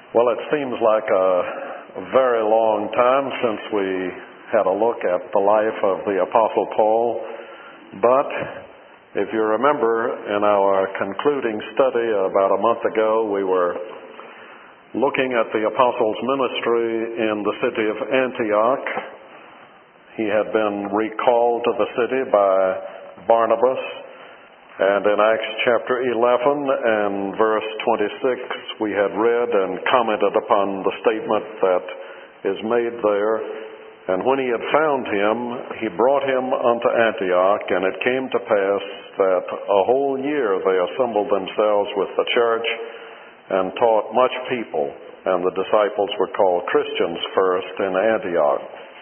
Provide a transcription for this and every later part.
Well, it seems like a very long time since we had a look at the life of the Apostle Paul, but if you remember in our concluding study about a month ago, we were looking at the Apostle's ministry in the city of Antioch. He had been recalled to the city by Barnabas. And in Acts chapter 11 and verse 26, we had read and commented upon the statement that is made there. And when he had found him, he brought him unto Antioch, and it came to pass that a whole year they assembled themselves with the church and taught much people, and the disciples were called Christians first in Antioch.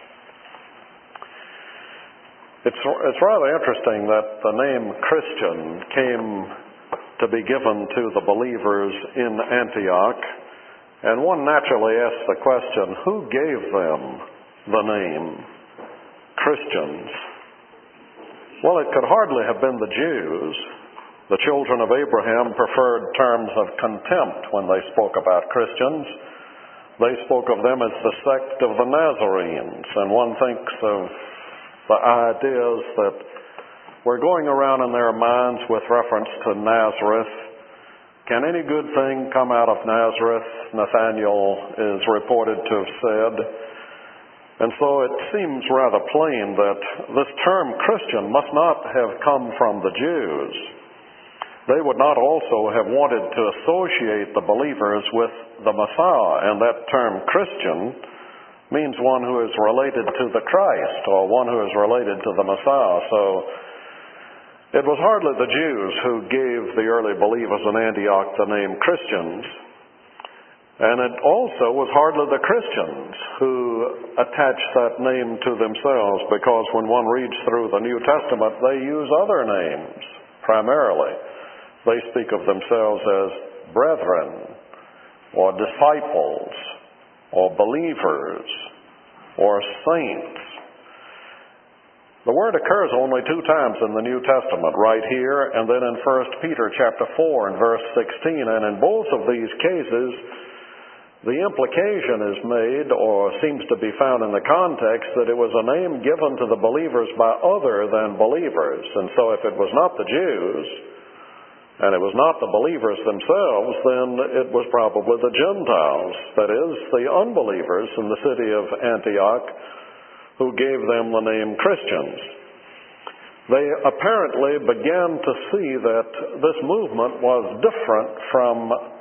It's rather interesting that the name Christian came to be given to the believers in Antioch, and one naturally asks the question, who gave them the name Christians? Well, it could hardly have been the Jews. The children of Abraham preferred terms of contempt when they spoke about Christians. They spoke of them as the sect of the Nazarenes, and one thinks of the ideas that were going around in their minds with reference to Nazareth. Can any good thing come out of Nazareth? Nathanael is reported to have said. And so it seems rather plain that this term Christian must not have come from the Jews. They would not also have wanted to associate the believers with the Messiah, and that term Christian means one who is related to the Christ, or one who is related to the Messiah. So it was hardly the Jews who gave the early believers in Antioch the name Christians, and it also was hardly the Christians who attached that name to themselves, because when one reads through the New Testament, they use other names primarily. They speak of themselves as brethren, or disciples, or believers, or saints. The word occurs only 2 times in the New Testament, right here and then in 1 Peter chapter 4 and verse 16. And in both of these cases, the implication is made, or seems to be found in the context, that it was a name given to the believers by other than believers. And so if it was not the Jews, and it was not the believers themselves, then it was probably the Gentiles, that is, the unbelievers in the city of Antioch, who gave them the name Christians. They apparently began to see that this movement was different from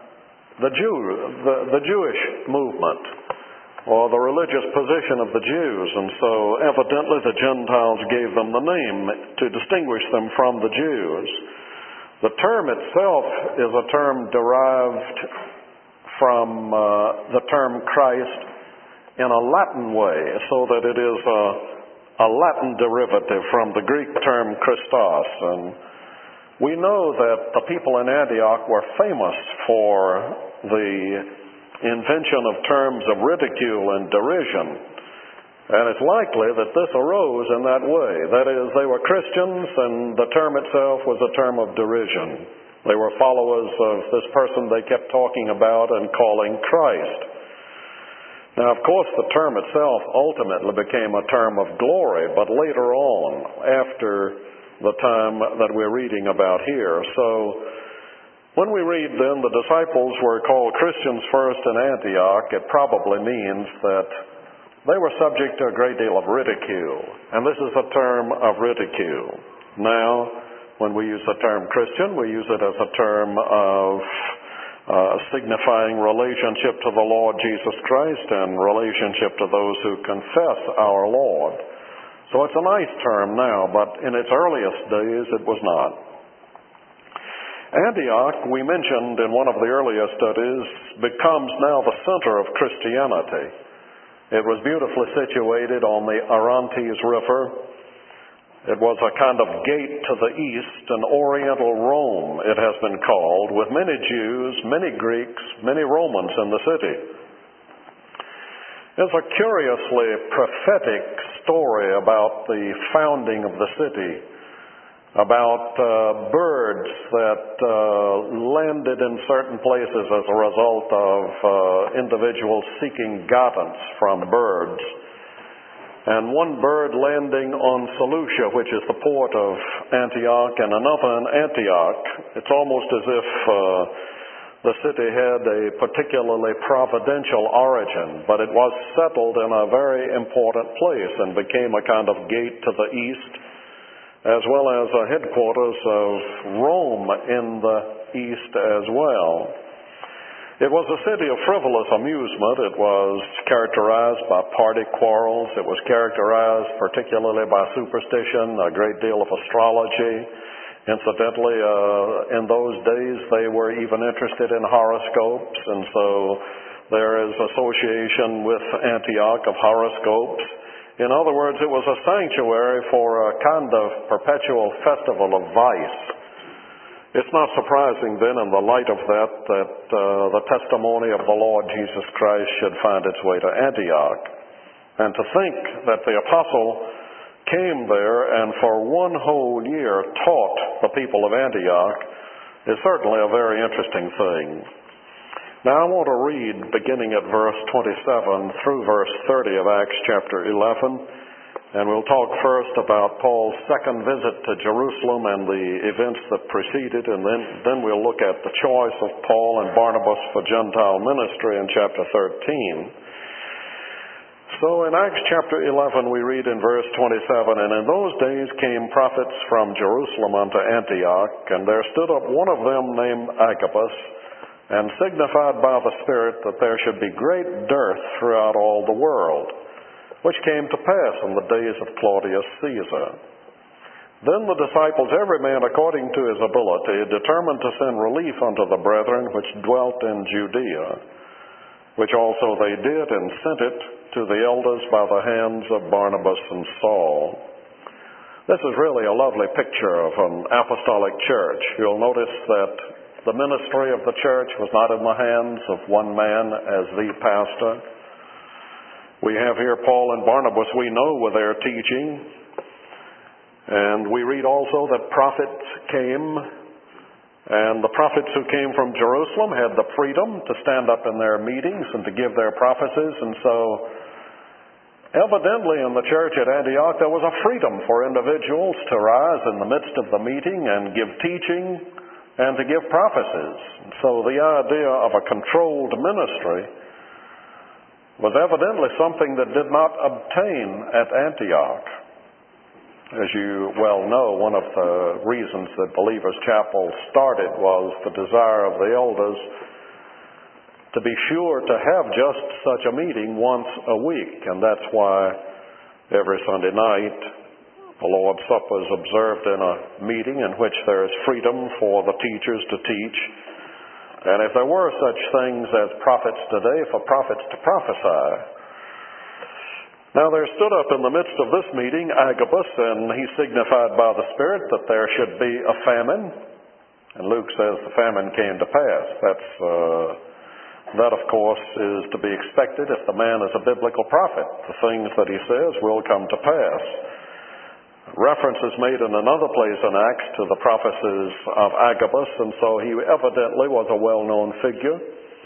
the Jewish movement, or the religious position of the Jews, and so evidently the Gentiles gave them the name to distinguish them from the Jews. The term itself is a term derived from the term Christ in a Latin way, so that it is a Latin derivative from the Greek term Christos. And we know that the people in Antioch were famous for the invention of terms of ridicule and derision. And it's likely that this arose in that way. That is, they were Christians, and the term itself was a term of derision. They were followers of this person they kept talking about and calling Christ. Now, of course, the term itself ultimately became a term of glory, but later on, after the time that we're reading about here. So, when we read then the disciples were called Christians first in Antioch, it probably means that they were subject to a great deal of ridicule, and this is a term of ridicule. Now, when we use the term Christian, we use it as a term of signifying relationship to the Lord Jesus Christ and relationship to those who confess our Lord. So it's a nice term now, but in its earliest days it was not. Antioch, we mentioned in one of the earlier studies, becomes now the center of Christianity. It was beautifully situated on the Orontes River. It was a kind of gate to the east, an Oriental Rome, it has been called, with many Jews, many Greeks, many Romans in the city. There's a curiously prophetic story about the founding of the city. about birds that landed in certain places as a result of individuals seeking guidance from birds. And one bird landing on Seleucia, which is the port of Antioch, and another in Antioch. It's almost as if the city had a particularly providential origin, but it was settled in a very important place and became a kind of gate to the east, as well as a headquarters of Rome in the east as well. It was a city of frivolous amusement. It was characterized by party quarrels. It was characterized particularly by superstition, a great deal of astrology. Incidentally, in those days, they were even interested in horoscopes, and so there is association with Antioch of horoscopes. In other words, it was a sanctuary for a kind of perpetual festival of vice. It's not surprising then, in the light of that the testimony of the Lord Jesus Christ should find its way to Antioch. And to think that the apostle came there and for one whole year taught the people of Antioch is certainly a very interesting thing. Now I want to read, beginning at verse 27 through verse 30 of Acts chapter 11, and we'll talk first about Paul's second visit to Jerusalem and the events that preceded, and then we'll look at the choice of Paul and Barnabas for Gentile ministry in chapter 13. So in Acts chapter 11 we read in verse 27, "And in those days came prophets from Jerusalem unto Antioch, and there stood up one of them named Agabus, and signified by the Spirit that there should be great dearth throughout all the world, which came to pass in the days of Claudius Caesar. Then the disciples, every man according to his ability, determined to send relief unto the brethren which dwelt in Judea, which also they did, and sent it to the elders by the hands of Barnabas and Saul." This is really a lovely picture of an apostolic church. You'll notice that the ministry of the church was not in the hands of one man as the pastor. We have here Paul and Barnabas, we know, were there teaching. And we read also that prophets came, and the prophets who came from Jerusalem had the freedom to stand up in their meetings and to give their prophecies. And so, evidently in the church at Antioch, there was a freedom for individuals to rise in the midst of the meeting and give teaching and to give prophecies. So the idea of a controlled ministry was evidently something that did not obtain at Antioch. As you well know, one of the reasons that Believers Chapel started was the desire of the elders to be sure to have just such a meeting once a week. And that's why every Sunday night the Lord's Supper is observed in a meeting in which there is freedom for the teachers to teach. And if there were such things as prophets today, for prophets to prophesy. Now there stood up in the midst of this meeting Agabus, and he signified by the Spirit that there should be a famine. And Luke says the famine came to pass. That of course is to be expected if the man is a biblical prophet. The things that he says will come to pass. Reference is made in another place in Acts to the prophecies of Agabus, and so he evidently was a well-known figure.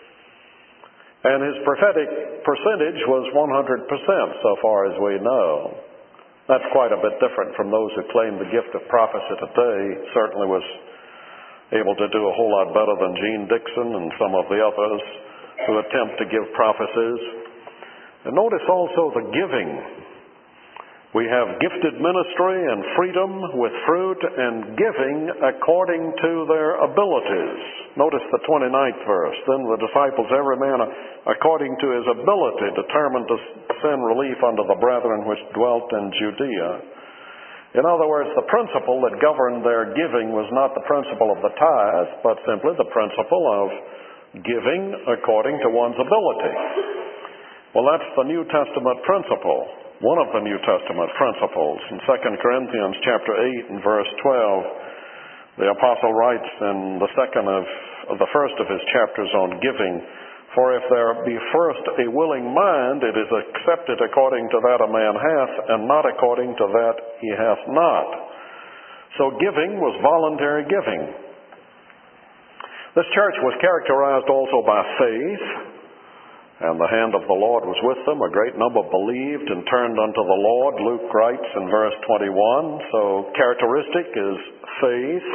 And his prophetic percentage was 100% so far as we know. That's quite a bit different from those who claim the gift of prophecy today. Certainly was able to do a whole lot better than Gene Dixon and some of the others who attempt to give prophecies. And notice also the giving. We have gifted ministry and freedom with fruit and giving according to their abilities. Notice the 29th verse. "Then the disciples, every man according to his ability, determined to send relief unto the brethren which dwelt in Judea." In other words, the principle that governed their giving was not the principle of the tithe, but simply the principle of giving according to one's ability. Well, that's the New Testament principle. One of the New Testament principles. In 2 Corinthians chapter 8 and verse 12, the apostle writes in the first of his chapters on giving, "For if there be first a willing mind, it is accepted according to that a man hath, and not according to that he hath not." So giving was voluntary giving. This church was characterized also by faith, and the hand of the Lord was with them. A great number believed and turned unto the Lord, Luke writes in verse 21. So characteristic is faith.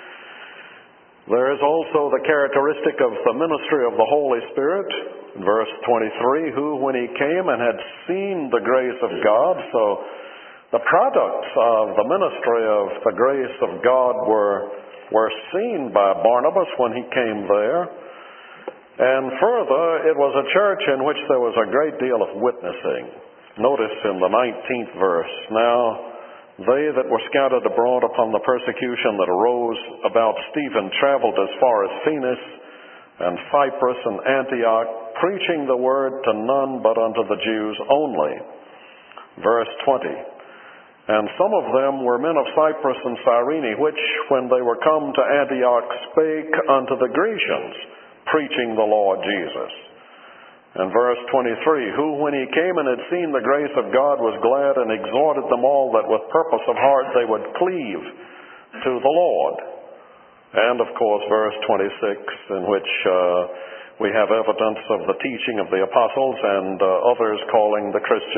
There is also the characteristic of the ministry of the Holy Spirit, in verse 23, who, when he came and had seen the grace of God, so the products of the ministry of the grace of God were seen by Barnabas when he came there. And further, it was a church in which there was a great deal of witnessing. Notice in the 19th verse, now they that were scattered abroad upon the persecution that arose about Stephen traveled as far as Phoenix and Cyprus and Antioch, preaching the word to none but unto the Jews only. Verse 20, and some of them were men of Cyprus and Cyrene, which, when they were come to Antioch, spake unto the Grecians, preaching the Lord Jesus. And verse 23, who, when he came and had seen the grace of God, was glad and exhorted them all that with purpose of heart they would cleave to the Lord. And, of course, verse 26, in which we have evidence of the teaching of the apostles and others calling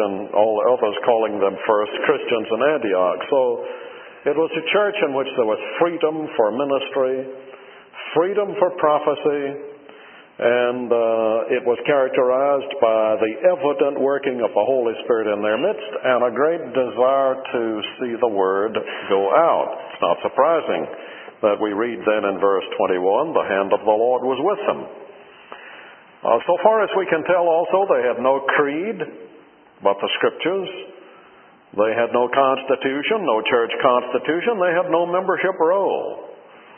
them first Christians in Antioch. So it was a church in which there was freedom for ministry, freedom for prophecy, and it was characterized by the evident working of the Holy Spirit in their midst and a great desire to see the word go out. It's not surprising that we read then in verse 21, the hand of the Lord was with them. So far as we can tell also, they had no creed but the Scriptures. They had no constitution, no church constitution. They had no membership roll.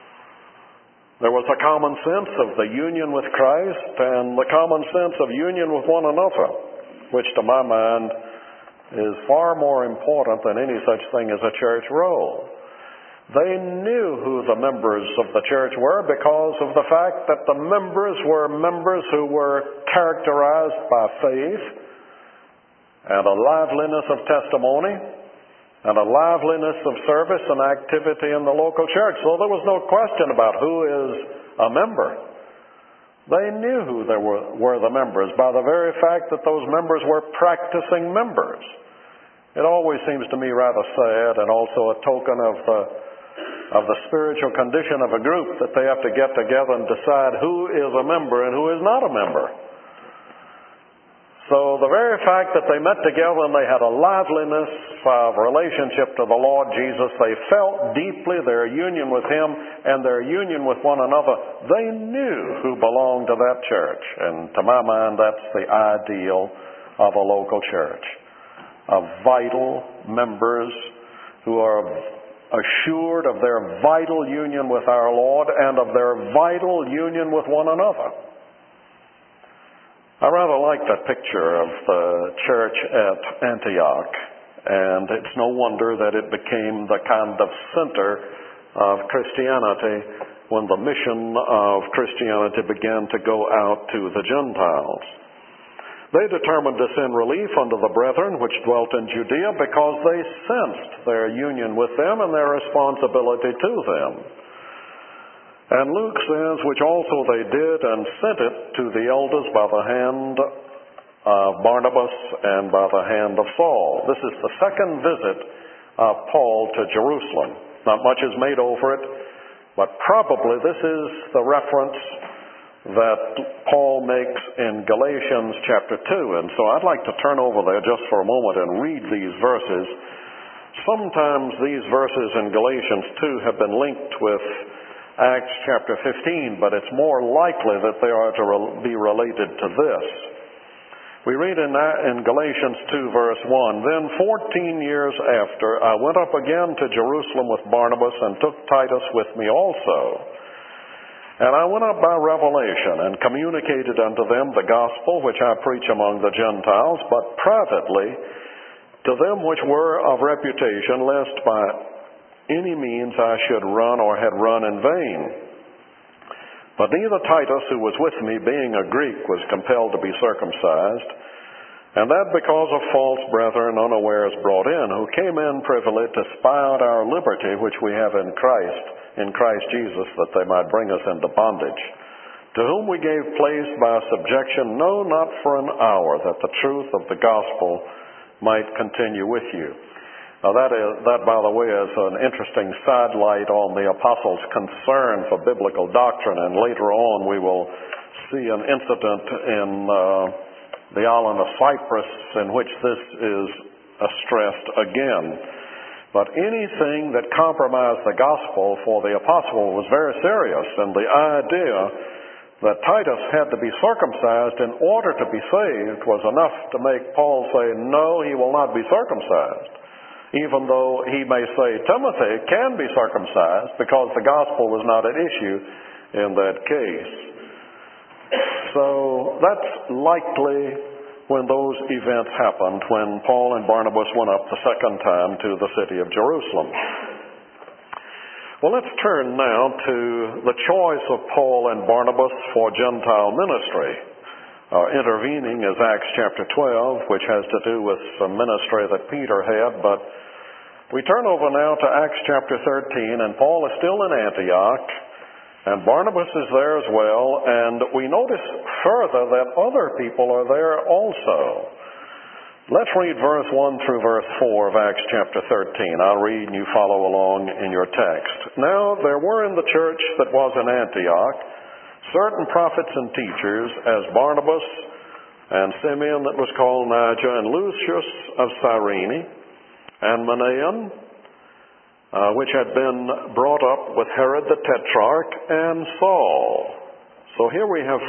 There was a common sense of the union with Christ and the common sense of union with one another, which to my mind is far more important than any such thing as a church roll. They knew who the members of the church were because of the fact that the members were members who were characterized by faith and a liveliness of testimony and a liveliness of service and activity in the local church. So there was no question about who is a member. They knew who were the members by the very fact that those members were practicing members. It always seems to me rather sad and also a token of the spiritual condition of a group that they have to get together and decide who is a member and who is not a member. So the very fact that they met together and they had a liveliness of relationship to the Lord Jesus, they felt deeply their union with Him and their union with one another. They knew who belonged to that church. And to my mind, that's the ideal of a local church. Of vital members who are assured of their vital union with our Lord and of their vital union with one another. I rather like that picture of the church at Antioch, and it's no wonder that it became the kind of center of Christianity when the mission of Christianity began to go out to the Gentiles. They determined to send relief unto the brethren which dwelt in Judea because they sensed their union with them and their responsibility to them. And Luke says, which also they did, and sent it to the elders by the hand of Barnabas and by the hand of Saul. This is the second visit of Paul to Jerusalem. Not much is made over it, but probably this is the reference that Paul makes in Galatians chapter 2. And so I'd like to turn over there just for a moment and read these verses. Sometimes these verses in Galatians 2 have been linked with Acts chapter 15, but it's more likely that they are to be related to this. We read in Galatians 2 verse 1, Then 14 years after, I went up again to Jerusalem with Barnabas and took Titus with me also. And I went up by revelation and communicated unto them the gospel which I preach among the Gentiles, but privately to them which were of reputation, lest by any means I should run or had run in vain. But neither Titus, who was with me, being a Greek, was compelled to be circumcised, And that because of false brethren unawares brought in, who came in privily to spy out our liberty which we have in Christ Jesus, that they might bring us into bondage. To whom we gave place by subjection, no, not for an hour, that the truth of the gospel might continue with you. Now that, by the way, is an interesting sidelight on the apostles' concern for biblical doctrine, and later on we will see an incident in the island of Cyprus in which this is stressed again. But anything that compromised the gospel for the apostle was very serious, and the idea that Titus had to be circumcised in order to be saved was enough to make Paul say, no, he will not be circumcised. Even though he may say Timothy can be circumcised because the gospel was not at issue in that case. So that's likely when those events happened, when Paul and Barnabas went up the second time to the city of Jerusalem. Well, let's turn now to the choice of Paul and Barnabas for Gentile ministry. Intervening is Acts chapter 12, which has to do with some ministry that Peter had, but we turn over now to Acts chapter 13, and Paul is still in Antioch, and Barnabas is there as well, and we notice further that other people are there also. Let's read verse 1 through verse 4 of Acts chapter 13. I'll read and you follow along in your text. Now there were in the church that was in Antioch certain prophets and teachers, as Barnabas and Simeon that was called Niger, and Lucius of Cyrene, and Manaen, which had been brought up with Herod the Tetrarch, and Saul. So here we have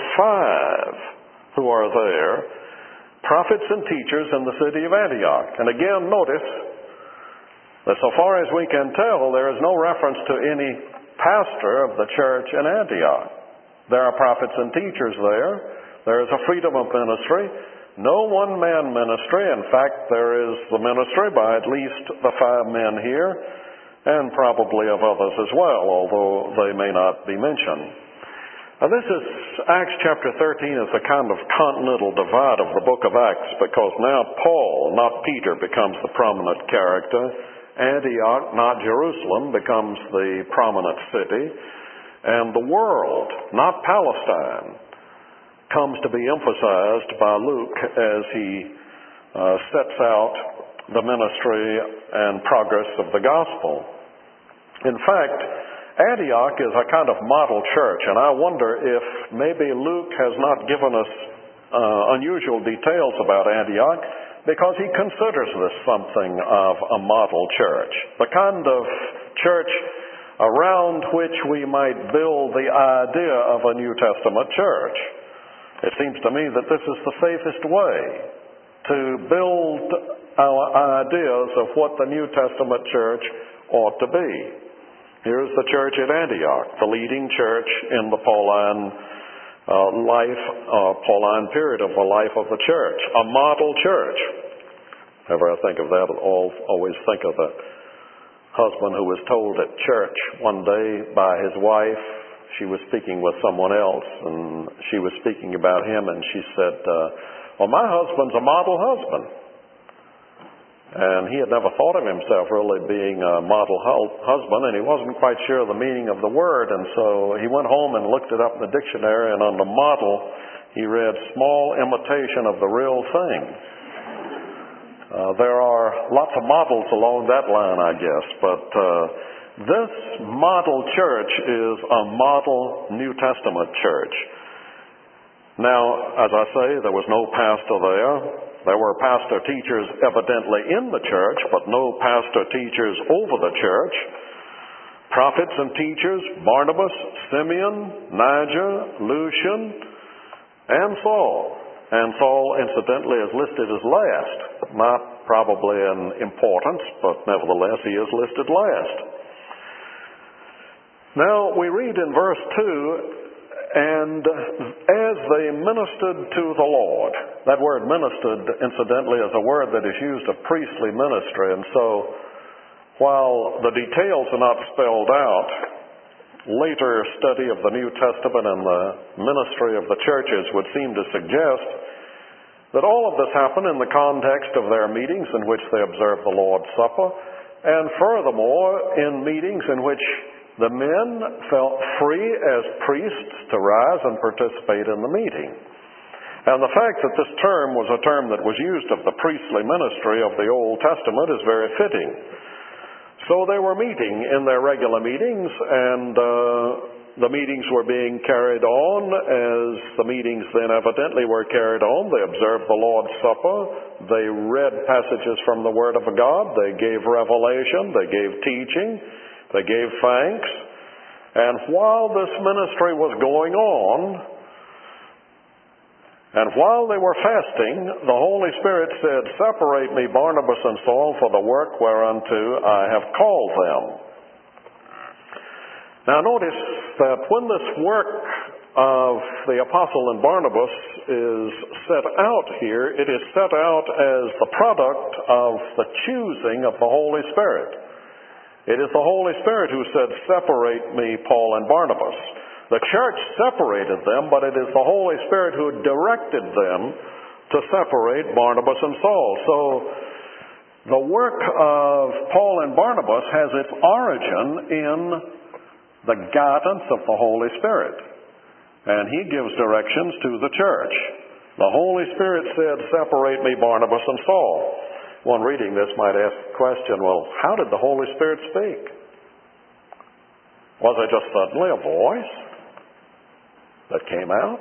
5 who are there, prophets and teachers in the city of Antioch. And again, notice that so far as we can tell, there is no reference to any pastor of the church in Antioch. There are prophets and teachers there. There is a freedom of ministry. No one-man ministry. In fact, there is the ministry by at least the 5 men here, and probably of others as well, although they may not be mentioned. Now this is, Acts chapter 13 is a kind of continental divide of the book of Acts, because now Paul, not Peter, becomes the prominent character. Antioch, not Jerusalem, becomes the prominent city. And the world, not Palestine, comes to be emphasized by Luke as he sets out the ministry and progress of the gospel. In fact, Antioch is a kind of model church, and I wonder if maybe Luke has not given us unusual details about Antioch because he considers this something of a model church, the kind of church around which we might build the idea of a New Testament church. It seems to me that this is the safest way to build our ideas of what the New Testament church ought to be. Here's the church at Antioch, the leading church in the Pauline Pauline period of the life of the church, a model church. Whenever I think of that, I always think of the husband who was told at church one day by his wife, she was speaking with someone else, and she was speaking about him, and she said, well, my husband's a model husband. And he had never thought of himself really being a model husband, and he wasn't quite sure of the meaning of the word. And so he went home and looked it up in the dictionary, and on the model, he read small imitation of the real thing. There are lots of models along that line, I guess, but this model church is a model New Testament church. Now, as I say, there was no pastor there. There were pastor-teachers evidently in the church, but no pastor-teachers over the church. Prophets and teachers, Barnabas, Simeon, Niger, Lucian, and Saul. And Saul, incidentally, is listed as last. Not probably in importance, but nevertheless, he is listed last. Now, we read in verse 2, and as they ministered to the Lord. That word ministered, incidentally, is a word that is used of priestly ministry. And so, while the details are not spelled out, later study of the New Testament and the ministry of the churches would seem to suggest that all of this happened in the context of their meetings in which they observed the Lord's Supper, and furthermore, in meetings in which the men felt free as priests to rise and participate in the meeting. And the fact that this term was a term that was used of the priestly ministry of the Old Testament is very fitting. So they were meeting in their regular meetings, and the meetings were being carried on as the meetings then evidently were carried on. They observed the Lord's Supper. They read passages from the Word of God. They gave revelation. They gave teaching. They gave thanks. And while this ministry was going on, and while they were fasting, the Holy Spirit said, "Separate me, Barnabas and Saul, for the work whereunto I have called them." Now notice that when this work of the apostle and Barnabas is set out here, it is set out as the product of the choosing of the Holy Spirit. It is the Holy Spirit who said, "Separate me, Paul and Barnabas." The church separated them, but it is the Holy Spirit who directed them to separate Barnabas and Saul. So the work of Paul and Barnabas has its origin in the guidance of the Holy Spirit. And he gives directions to the church. The Holy Spirit said, "Separate me, Barnabas and Saul." One reading this might ask the question, well, how did the Holy Spirit speak? Was it just suddenly a voice that came out?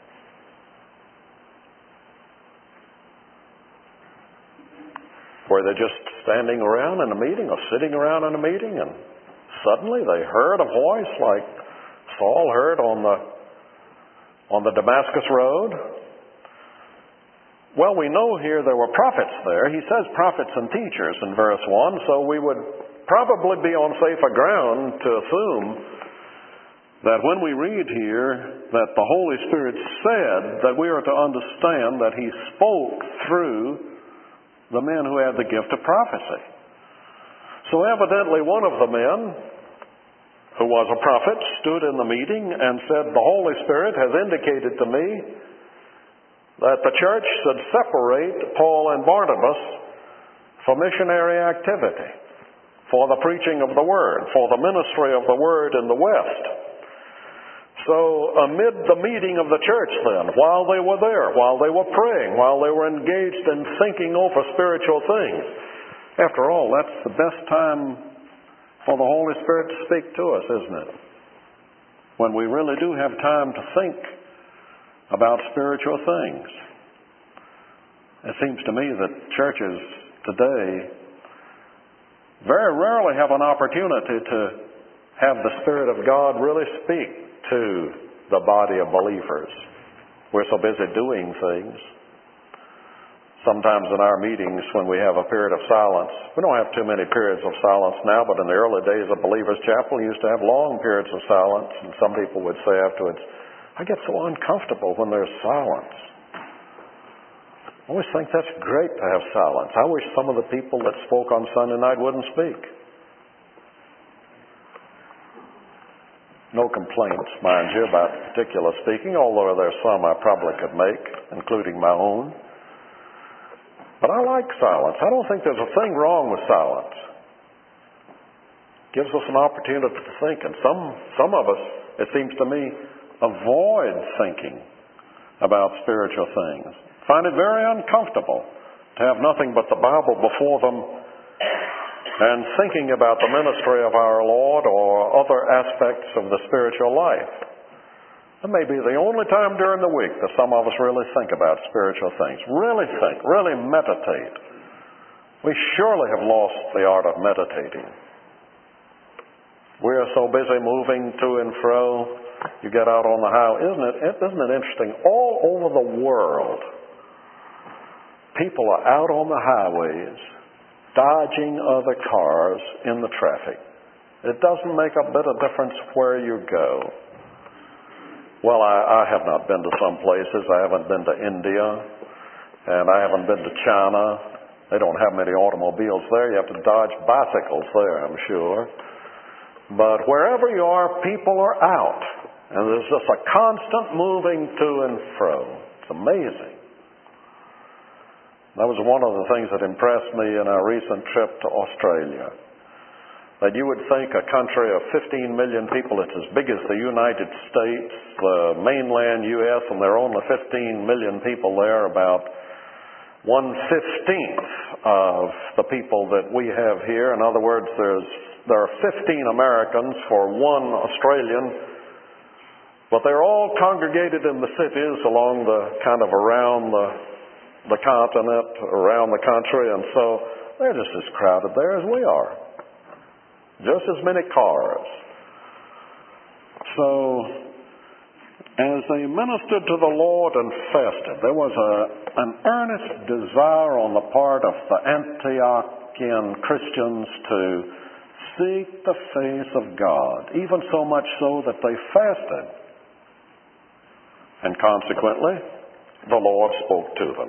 Were they just standing around in a meeting or sitting around in a meeting and suddenly they heard a voice like Saul heard on the Damascus road? Well, we know here there were prophets there. He says prophets and teachers in verse 1, so we would probably be on safer ground to assume that when we read here that the Holy Spirit said, that we are to understand that He spoke through the men who had the gift of prophecy. So evidently one of the men, who was a prophet, stood in the meeting and said, "The Holy Spirit has indicated to me that the church should separate Paul and Barnabas for missionary activity, for the preaching of the Word, for the ministry of the Word in the West." So amid the meeting of the church then, while they were there, while they were praying, while they were engaged in thinking over spiritual things, after all, that's the best time for the Holy Spirit to speak to us, isn't it? When we really do have time to think about spiritual things. It seems to me that churches today very rarely have an opportunity to have the Spirit of God really speak to the body of believers. We're so busy doing things. Sometimes in our meetings when we have a period of silence, we don't have too many periods of silence now, but in the early days of Believers Chapel, we used to have long periods of silence, and some people would say afterwards, "I get so uncomfortable when there's silence." I always think that's great to have silence. I wish some of the people that spoke on Sunday night wouldn't speak. No complaints, mind you, about particular speaking, although there's some I probably could make, including my own. But I like silence. I don't think there's a thing wrong with silence. It gives us an opportunity to think, and some of us, it seems to me, avoid thinking about spiritual things. Find it very uncomfortable to have nothing but the Bible before them and thinking about the ministry of our Lord or other aspects of the spiritual life. It may be the only time during the week that some of us really think about spiritual things. Really think, really meditate. We surely have lost the art of meditating. We are so busy moving to and fro. You get out on the highway. Isn't it interesting? All over the world, people are out on the highways dodging other cars in the traffic. It doesn't make a bit of difference where you go. Well, I have not been to some places. I haven't been to India, and I haven't been to China. They don't have many automobiles there. You have to dodge bicycles there, I'm sure. But wherever you are, people are out. And there's just a constant moving to and fro. It's amazing. That was one of the things that impressed me in our recent trip to Australia. That you would think a country of 15 million people, it's as big as the United States, the mainland U.S., and there are only 15 million people there, about 1/15 of the people that we have here. In other words, there are 15 Americans for one Australian, but they're all congregated in the cities along the kind of around the continent, around the country, and so they're just as crowded there as we are. Just as many cars. So, as they ministered to the Lord and fasted, there was an earnest desire on the part of the Antiochian Christians to seek the face of God, even so much so that they fasted. And consequently, the Lord spoke to them.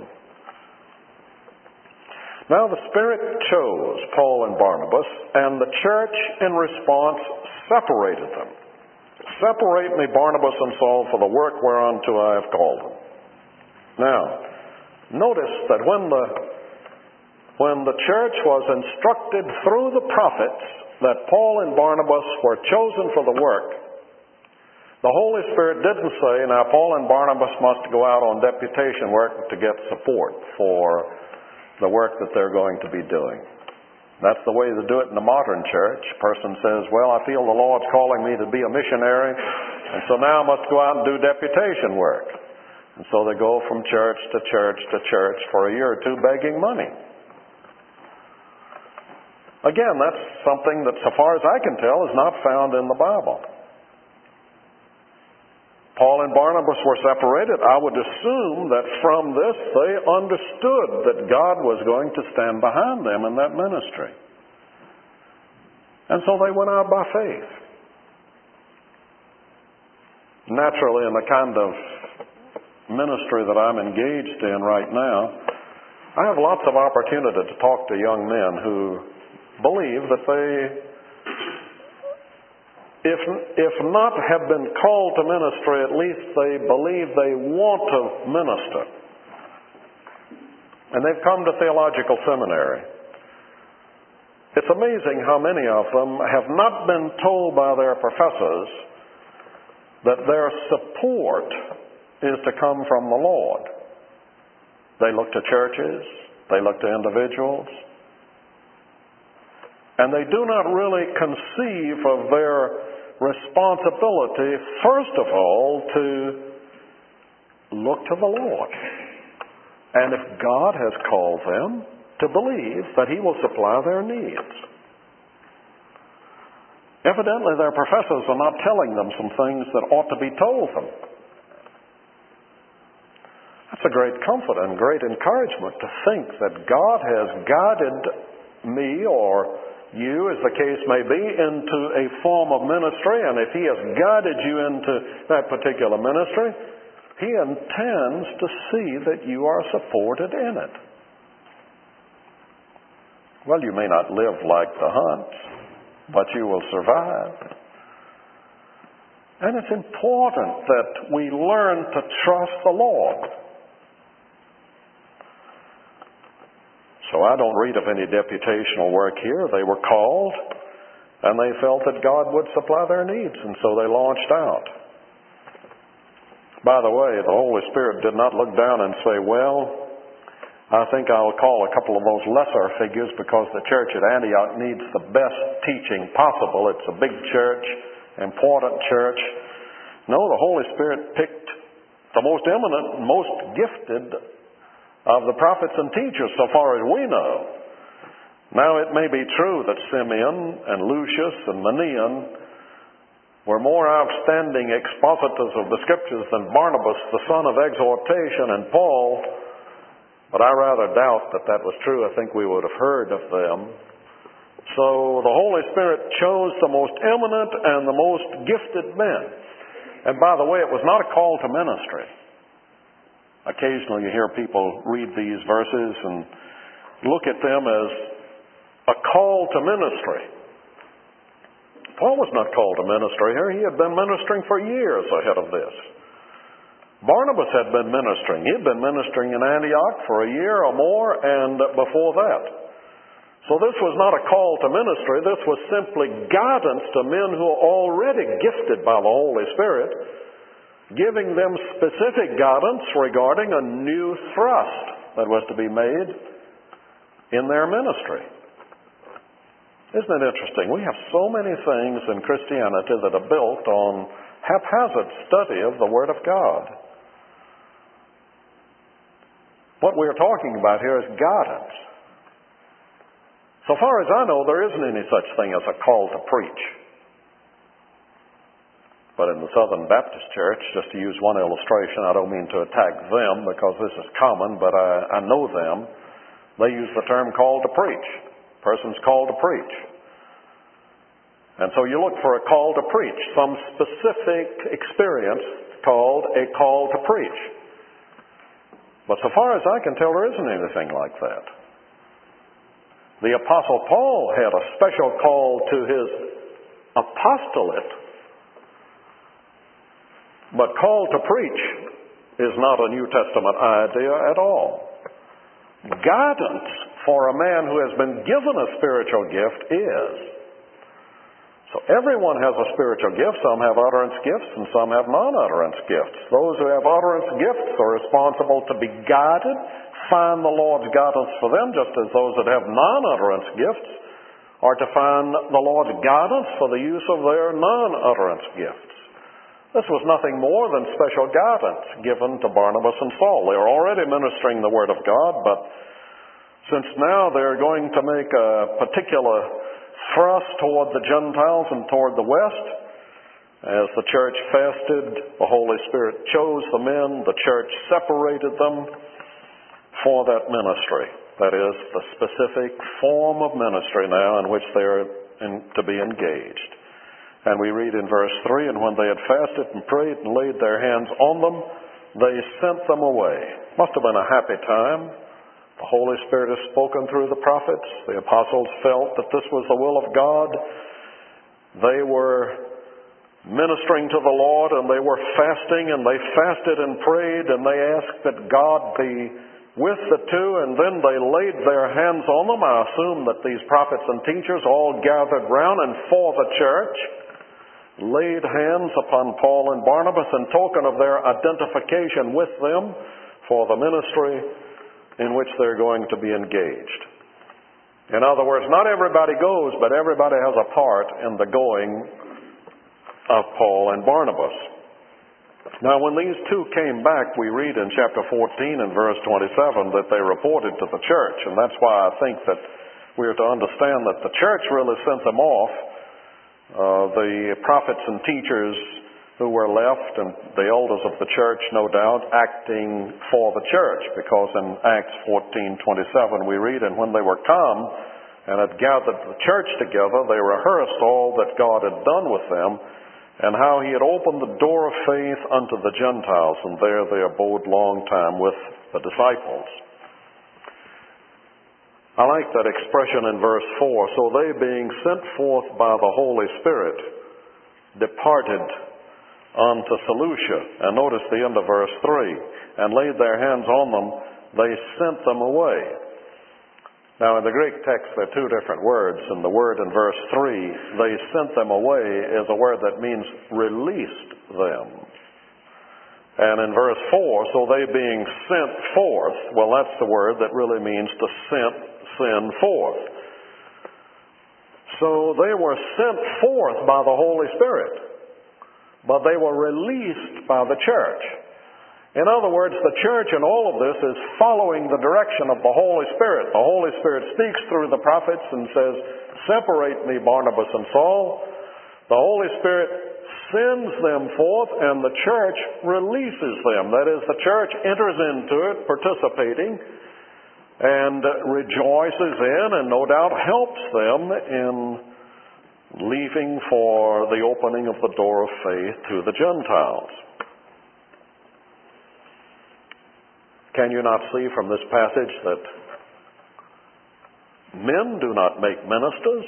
Now the Spirit chose Paul and Barnabas, and the church in response separated them. Separate me, Barnabas and Saul, for the work whereunto I have called them. Now, notice that when the church was instructed through the prophets that Paul and Barnabas were chosen for the work, the Holy Spirit didn't say, now Paul and Barnabas must go out on deputation work to get support for the work that they're going to be doing. That's the way to do it in the modern church. A person says, well, I feel the Lord's calling me to be a missionary, and so now I must go out and do deputation work. And so they go from church to church to church for a year or two begging money. Again, that's something that, so far as I can tell, is not found in the Bible. Paul and Barnabas were separated. I would assume that from this they understood that God was going to stand behind them in that ministry. And so they went out by faith. Naturally, in the kind of ministry that I'm engaged in right now, I have lots of opportunity to talk to young men who believe that they, if not have been called to ministry, at least they believe they want to minister. And they've come to theological seminary. It's amazing how many of them have not been told by their professors that their support is to come from the Lord. They look to churches, they look to individuals, and they do not really conceive of their responsibility, first of all, to look to the Lord. And if God has called them, to believe that He will supply their needs. Evidently, their professors are not telling them some things that ought to be told them. That's a great comfort and great encouragement to think that God has guided me, or you, as the case may be, into a form of ministry, and if He has guided you into that particular ministry, He intends to see that you are supported in it. Well, you may not live like the Hunts, but you will survive. And it's important that we learn to trust the Lord. So I don't read of any deputational work here. They were called, and they felt that God would supply their needs, and so they launched out. By the way, the Holy Spirit did not look down and say, well, I think I'll call a couple of those lesser figures because the church at Antioch needs the best teaching possible. It's a big church, important church. No, the Holy Spirit picked the most eminent, most gifted of the prophets and teachers, so far as we know. Now, it may be true that Simeon and Lucius and Manaen were more outstanding expositors of the Scriptures than Barnabas, the son of exhortation, and Paul, but I rather doubt that that was true. I think we would have heard of them. So the Holy Spirit chose the most eminent and the most gifted men. And by the way, it was not a call to ministry. Occasionally you hear people read these verses and look at them as a call to ministry. Paul was not called to ministry here. He had been ministering for years ahead of this. Barnabas had been ministering. He had been ministering in Antioch for a year or more and before that. So this was not a call to ministry. This was simply guidance to men who are already gifted by the Holy Spirit, giving them specific guidance regarding a new thrust that was to be made in their ministry. Isn't it interesting? We have so many things in Christianity that are built on haphazard study of the Word of God. What we are talking about here is guidance. So far as I know, there isn't any such thing as a call to preach. But in the Southern Baptist Church, just to use one illustration, I don't mean to attack them because this is common, but I know them. They use the term call to preach. Person's called to preach. And so you look for a call to preach, some specific experience called a call to preach. But so far as I can tell, there isn't anything like that. The Apostle Paul had a special call to his apostolate, but call to preach is not a New Testament idea at all. Guidance for a man who has been given a spiritual gift is. So everyone has a spiritual gift. Some have utterance gifts and some have non-utterance gifts. Those who have utterance gifts are responsible to be guided, find the Lord's guidance for them, just as those that have non-utterance gifts are to find the Lord's guidance for the use of their non-utterance gifts. This was nothing more than special guidance given to Barnabas and Saul. They were already ministering the Word of God, but since now they're going to make a particular thrust toward the Gentiles and toward the West, as the church fasted, the Holy Spirit chose the men, the church separated them for that ministry. That is, the specific form of ministry now in which they are to be engaged. And we read in verse 3, and when they had fasted and prayed and laid their hands on them, they sent them away. Must have been a happy time. The Holy Spirit has spoken through the prophets. The apostles felt that this was the will of God. They were ministering to the Lord, and they were fasting, and they fasted and prayed, and they asked that God be with the two, and then they laid their hands on them. I assume that these prophets and teachers all gathered round and for the church laid hands upon Paul and Barnabas in token of their identification with them for the ministry in which they're going to be engaged. In other words, not everybody goes, but everybody has a part in the going of Paul and Barnabas. Now, when these two came back, we read in chapter 14 and verse 27 that they reported to the church, and that's why I think that we are to understand that the church really sent them off. The prophets and teachers who were left, and the elders of the church, no doubt, acting for the church, because in Acts 14:27 we read, and when they were come and had gathered the church together, they rehearsed all that God had done with them, and how he had opened the door of faith unto the Gentiles, and there they abode long time with the disciples. I like that expression in verse 4, so they being sent forth by the Holy Spirit departed unto Seleucia. And notice the end of verse 3. And laid their hands on them, they sent them away. Now in the Greek text there are two different words. And the word in verse 3, they sent them away, is a word that means released them. And in verse 4, so they being sent forth, well, that's the word that really means to send forth. So they were sent forth by the Holy Spirit, but they were released by the church. In other words, the church in all of this is following the direction of the Holy Spirit. The Holy Spirit speaks through the prophets and says, separate me, Barnabas and Saul. The Holy Spirit sends them forth, and the church releases them. That is, the church enters into it, participating, and rejoices in, and no doubt helps them in leaving for the opening of the door of faith to the Gentiles. Can you not see from this passage that men do not make ministers?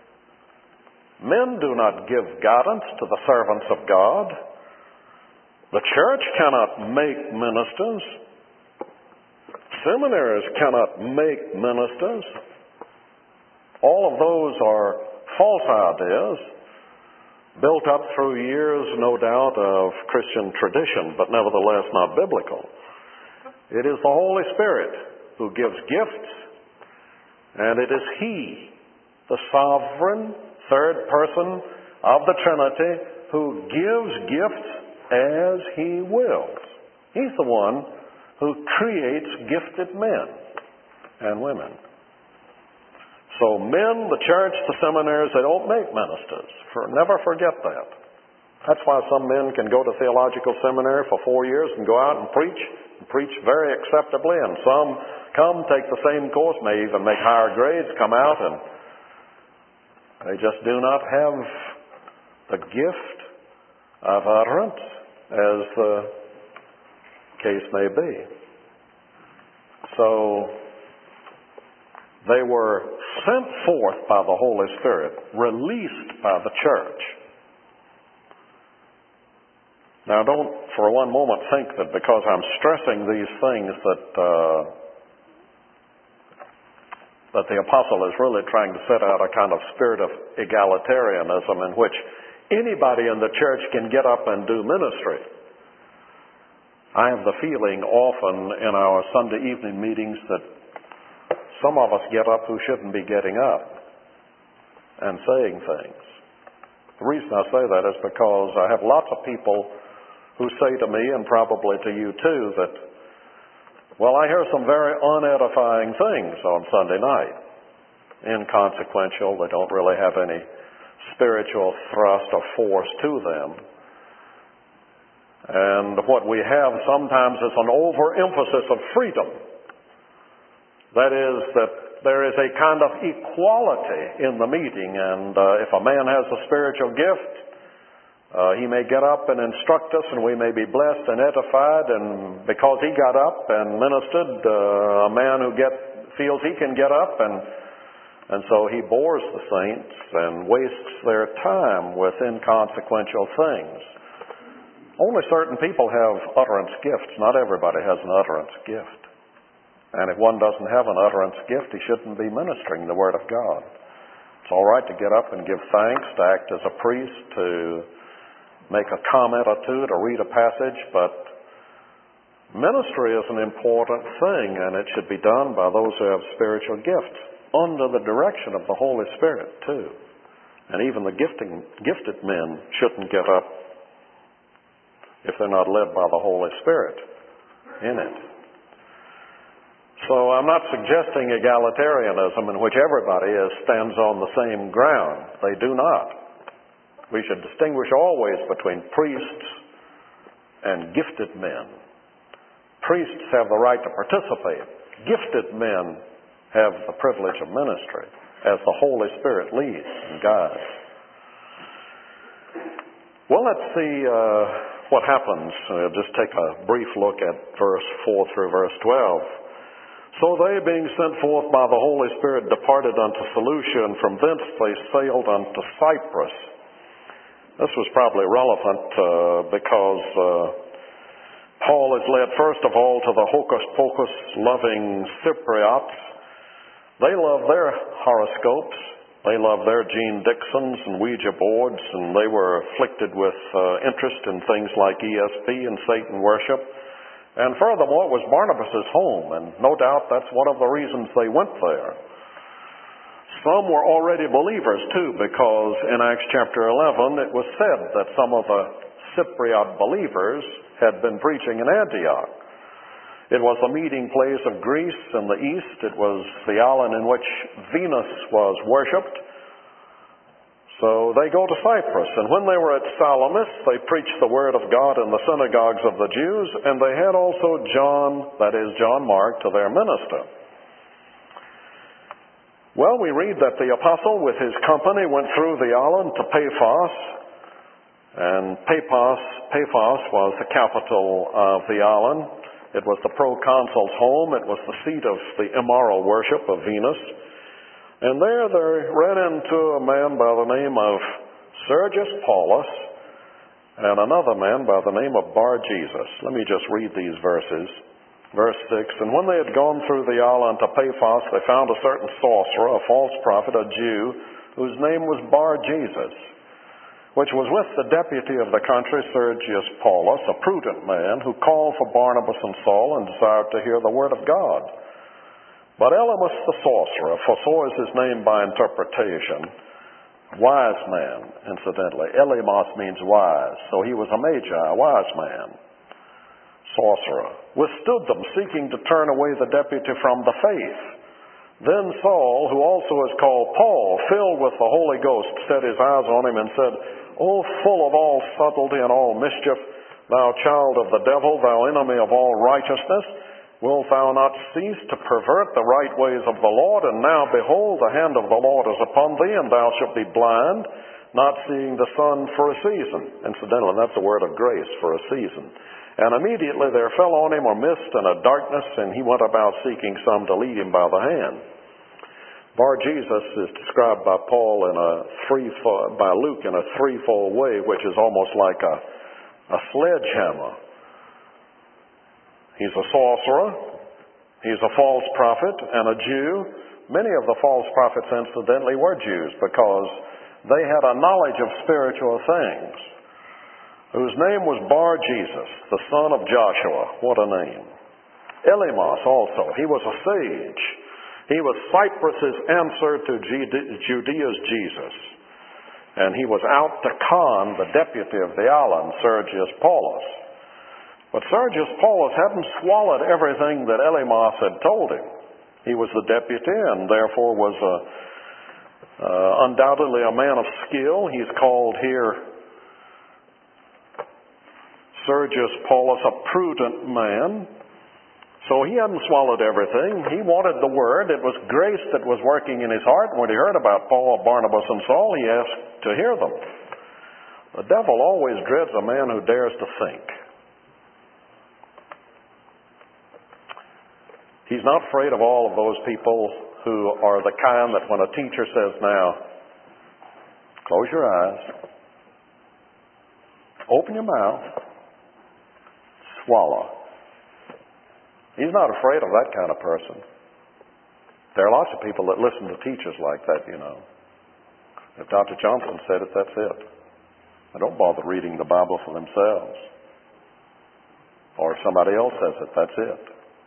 Men do not give guidance to the servants of God. The church cannot make ministers. Seminaries cannot make ministers. All of those are false ideas, built up through years, no doubt, of Christian tradition, but nevertheless not biblical. It is the Holy Spirit who gives gifts, and it is He, the sovereign third person of the Trinity, who gives gifts as He wills. He's the one who creates gifted men and women. So men, the church, the seminaries, they don't make ministers. Never forget that. That's why some men can go to theological seminary for 4 years and go out and preach very acceptably, and some come, take the same course, may even make higher grades, come out, and they just do not have the gift of utterance, as the case may be. So they were sent forth by the Holy Spirit, released by the church. Now, don't for one moment think that because I'm stressing these things that the apostle is really trying to set out a kind of spirit of egalitarianism in which anybody in the church can get up and do ministry. I have the feeling often in our Sunday evening meetings that some of us get up who shouldn't be getting up and saying things. The reason I say that is because I have lots of people who say to me, and probably to you too, that, well, I hear some very unedifying things on Sunday night. Inconsequential, they don't really have any spiritual thrust or force to them. And what we have sometimes is an overemphasis of freedom. That is, that there is a kind of equality in the meeting, and if a man has a spiritual gift, he may get up and instruct us, and we may be blessed and edified, and because he got up and ministered, a man who feels he can get up, and so he bores the saints and wastes their time with inconsequential things. Only certain people have utterance gifts. Not everybody has an utterance gift. And if one doesn't have an utterance gift, he shouldn't be ministering the Word of God. It's all right to get up and give thanks, to act as a priest, to make a comment or two, to read a passage, but ministry is an important thing, and it should be done by those who have spiritual gifts, under the direction of the Holy Spirit, too. And even the gifted men shouldn't get up if they're not led by the Holy Spirit in it. So I'm not suggesting egalitarianism in which everybody stands on the same ground. They do not. We should distinguish always between priests and gifted men. Priests have the right to participate. Gifted men have the privilege of ministry as the Holy Spirit leads and guides. Well, let's see what happens. Just take a brief look at verse 4 through verse 12. So they, being sent forth by the Holy Spirit, departed unto Seleucia, and from thence they sailed unto Cyprus. This was probably relevant because Paul is led first of all to the hocus-pocus loving Cypriots. They love their horoscopes. They love their Gene Dixons and Ouija boards, and they were afflicted with interest in things like ESP and Satan worship. And furthermore, it was Barnabas' home, and no doubt that's one of the reasons they went there. Some were already believers, too, because in Acts chapter 11, it was said that some of the Cypriot believers had been preaching in Antioch. It was a meeting place of Greece in the east. It was the island in which Venus was worshipped. So they go to Cyprus, and when they were at Salamis, they preached the word of God in the synagogues of the Jews, and they had also John, that is John Mark, to their minister. Well, we read that the apostle with his company went through the island to Paphos, and Paphos was the capital of the island. It was the proconsul's home. It was the seat of the immoral worship of Venus. And there they ran into a man by the name of Sergius Paulus, and another man by the name of Bar-Jesus. Let me just read these verses. Verse 6, and when they had gone through the isle unto Paphos, they found a certain sorcerer, a false prophet, a Jew, whose name was Bar-Jesus, which was with the deputy of the country, Sergius Paulus, a prudent man, who called for Barnabas and Saul, and desired to hear the word of God. But Elymas the sorcerer, for so is his name by interpretation, wise man, incidentally. Elymas means wise, so he was a magi, a wise man, sorcerer, withstood them, seeking to turn away the deputy from the faith. Then Saul, who also is called Paul, filled with the Holy Ghost, set his eyes on him and said, O full of all subtlety and all mischief, thou child of the devil, thou enemy of all righteousness, wilt thou not cease to pervert the right ways of the Lord? And now, behold, the hand of the Lord is upon thee, and thou shalt be blind, not seeing the sun for a season. Incidentally, that's a word of grace, for a season. And immediately there fell on him a mist and a darkness, and he went about seeking some to lead him by the hand. Bar-Jesus is described by Luke in a threefold way, which is almost like a sledgehammer. He's a sorcerer, he's a false prophet, and a Jew. Many of the false prophets, incidentally, were Jews because they had a knowledge of spiritual things. Whose name was Bar-Jesus, the son of Joshua. What a name. Elymas also, he was a sage. He was Cyprus's answer to Judea's Jesus. And he was out to con the deputy of the island, Sergius Paulus. But Sergius Paulus hadn't swallowed everything that Elymas had told him. He was the deputy and therefore was undoubtedly a man of skill. He's called here Sergius Paulus a prudent man. So he hadn't swallowed everything. He wanted the word. It was grace that was working in his heart. When he heard about Paul, Barnabas, and Saul, he asked to hear them. The devil always dreads a man who dares to think. He's not afraid of all of those people who are the kind that when a teacher says, now, close your eyes, open your mouth, swallow. He's not afraid of that kind of person. There are lots of people that listen to teachers like that, you know. If Dr. Johnson said it, that's it. They don't bother reading the Bible for themselves. Or if somebody else says it, that's it.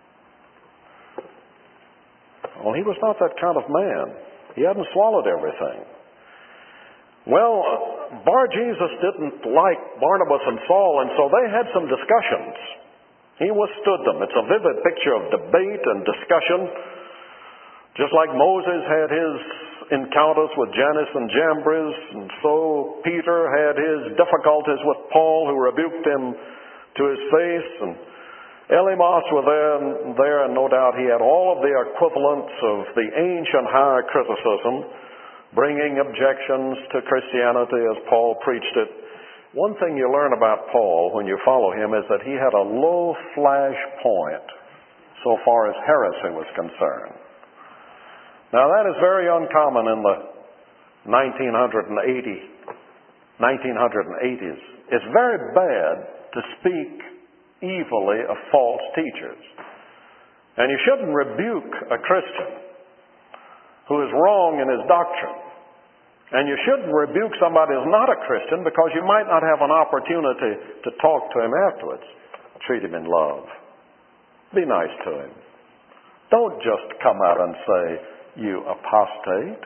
Well, he was not that kind of man. He hadn't swallowed everything. Well, Bar-Jesus didn't like Barnabas and Saul, and so they had some discussions. He withstood them. It's a vivid picture of debate and discussion. Just like Moses had his encounters with Jannes and Jambres, and so Peter had his difficulties with Paul, who rebuked him to his face, and Elymas was there, and no doubt he had all of the equivalents of the ancient higher criticism, bringing objections to Christianity as Paul preached it. One thing you learn about Paul when you follow him is that he had a low flash point so far as heresy was concerned. Now that is very uncommon in the 1980s. It's very bad to speak evilly of false teachers. And you shouldn't rebuke a Christian who is wrong in his doctrine. And you shouldn't rebuke somebody who's not a Christian because you might not have an opportunity to talk to him afterwards. Treat him in love. Be nice to him. Don't just come out and say, you apostate.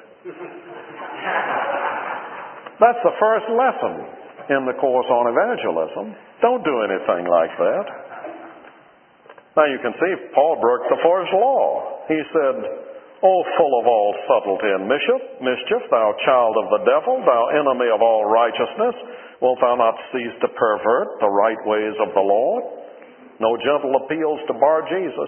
That's the first lesson in the course on evangelism. Don't do anything like that. Now you can see Paul broke the first law. He said, O full of all subtlety and mischief, thou child of the devil, thou enemy of all righteousness, wilt thou not cease to pervert the right ways of the Lord? No gentle appeals to Bar-Jesus.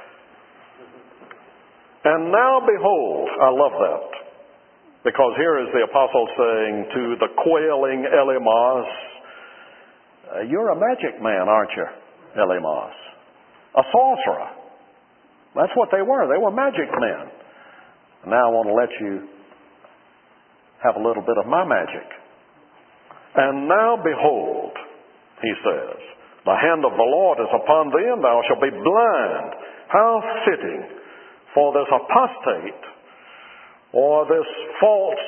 And now behold, I love that, because here is the apostle saying to the quailing Elymas, you're a magic man, aren't you, Elymas? A sorcerer. That's what they were. They were magic men. Now I want to let you have a little bit of my magic. And now behold, he says. The hand of the Lord is upon thee, and thou shalt be blind. How fitting for this apostate, or this false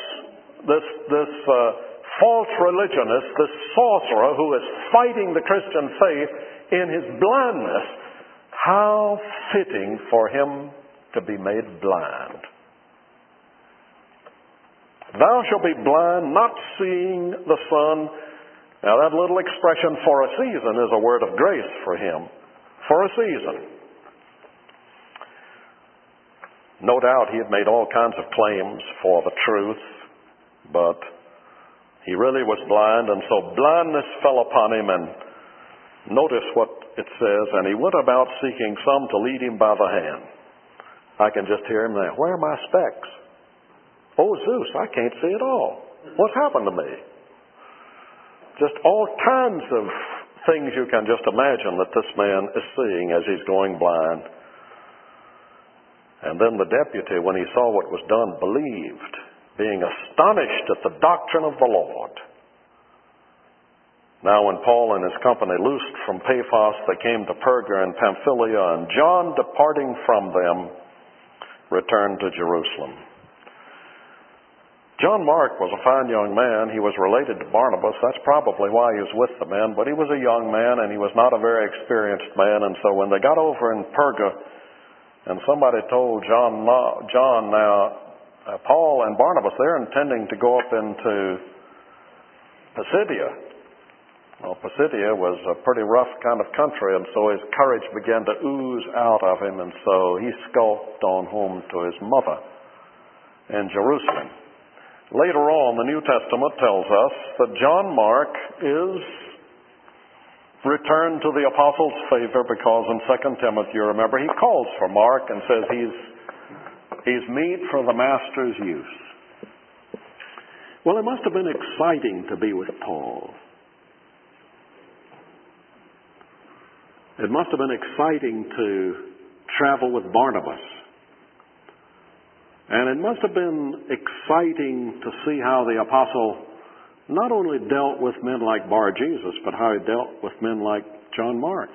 religionist, this sorcerer who is fighting the Christian faith in his blindness. How fitting for him to be made blind. Thou shalt be blind, not seeing the sun. Now that little expression, for a season, is a word of grace for him. For a season. No doubt he had made all kinds of claims for the truth, but he really was blind, and so blindness fell upon him, and notice what it says, and he went about seeking some to lead him by the hand. I can just hear him there. Where are my specs? Oh, Zeus, I can't see at all. What's happened to me? Just all kinds of things you can just imagine that this man is seeing as he's going blind. And then the deputy, when he saw what was done, believed, being astonished at the doctrine of the Lord. Now when Paul and his company loosed from Paphos, they came to Perga and Pamphylia, and John, departing from them, returned to Jerusalem. John Mark was a fine young man. He was related to Barnabas. That's probably why he was with the men. But he was a young man, and he was not a very experienced man. And so when they got over in Perga, and somebody told John, Paul and Barnabas, they're intending to go up into Pisidia. Well, Pisidia was a pretty rough kind of country, and so his courage began to ooze out of him, and so he skulked on home to his mother in Jerusalem. Later on, the New Testament tells us that John Mark is returned to the apostles' favor because in 2 Timothy, you remember, he calls for Mark and says he's meet for the master's use. Well, it must have been exciting to be with Paul. It must have been exciting to travel with Barnabas. And it must have been exciting to see how the apostle not only dealt with men like Bar Jesus, but how he dealt with men like John Mark.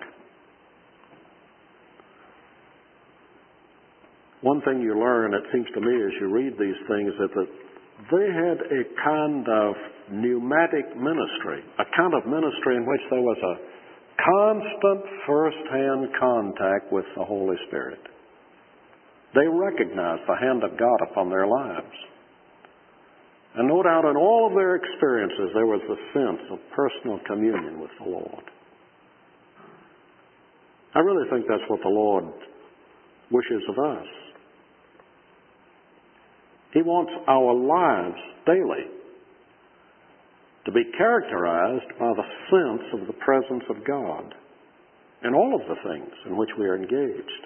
One thing you learn, it seems to me, as you read these things, that they had a kind of pneumatic ministry, a kind of ministry in which there was a constant first-hand contact with the Holy Spirit. They recognized the hand of God upon their lives. And no doubt in all of their experiences, there was the sense of personal communion with the Lord. I really think that's what the Lord wishes of us. He wants our lives daily to be characterized by the sense of the presence of God in all of the things in which we are engaged.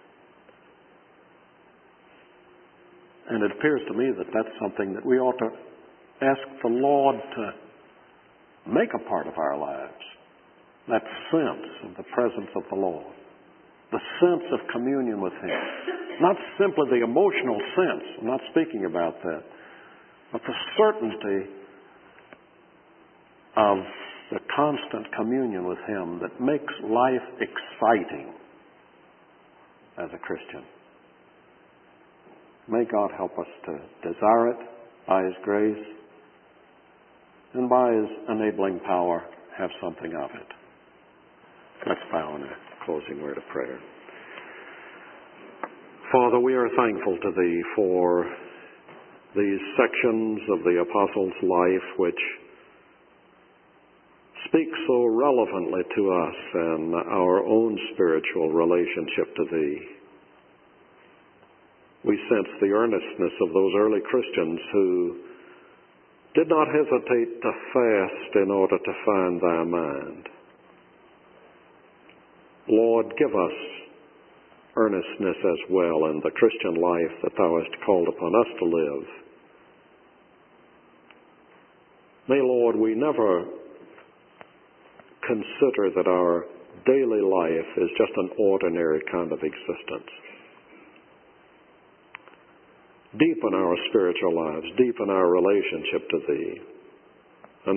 And it appears to me that that's something that we ought to ask the Lord to make a part of our lives. That sense of the presence of the Lord. The sense of communion with Him. Not simply the emotional sense. I'm not speaking about that. But the certainty of the constant communion with Him that makes life exciting as a Christian. May God help us to desire it by His grace and by His enabling power have something of it. Let's bow in a closing word of prayer. Father, we are thankful to Thee for these sections of the Apostle's life which speak so relevantly to us and our own spiritual relationship to Thee. We sense the earnestness of those early Christians who did not hesitate to fast in order to find Thy mind. Lord, give us earnestness as well in the Christian life that Thou hast called upon us to live. May, Lord, we never consider that our daily life is just an ordinary kind of existence. Deepen our spiritual lives, deepen our relationship to Thee.